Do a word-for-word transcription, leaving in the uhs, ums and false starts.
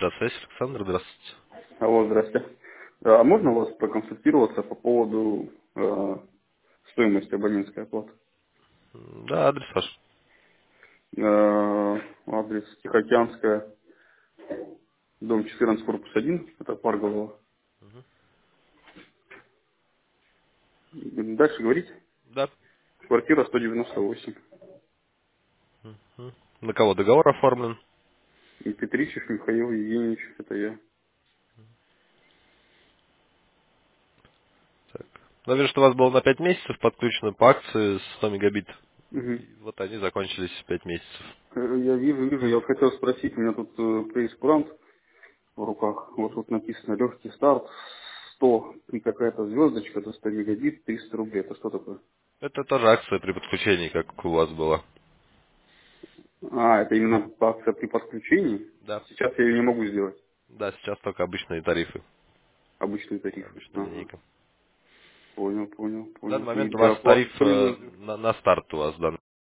Связь, Александр, здравствуйте. Алло, здрасте. А можно у вас проконсультироваться по поводу э, стоимости абонентской оплаты? М, Да, адрес ваш. Э, адрес Тихоокеанская, дом четырнадцать, корпус один, это Парголово. Дальше говорить. Да. Квартира сто девяносто восемь. Мгм. На кого договор оформлен? И Петричев Михаил Евгеньевич, это я. Так. Ну, вижу, что у вас было на пять месяцев подключено по акции сто мегабит. Мгм. И вот они закончились в пять месяцев. Э, Я вижу, вижу, я вот хотел спросить, у меня тут э, прейскурант в руках, вот тут написано легкий старт, сто и какая-то звездочка, до ста мегабит, триста рублей, это что такое? Это тоже акция при подключении, как у вас была. А, это именно акция при подключении. Да. Сейчас я ее не могу сделать. Да, сейчас только обычные тарифы. Обычные тарифы. Обычная Ага. линейка. Понял, понял, В данный понял. И момент у для вас оплаты тариф что мне э, нужно сделать? на, на старт у вас, да,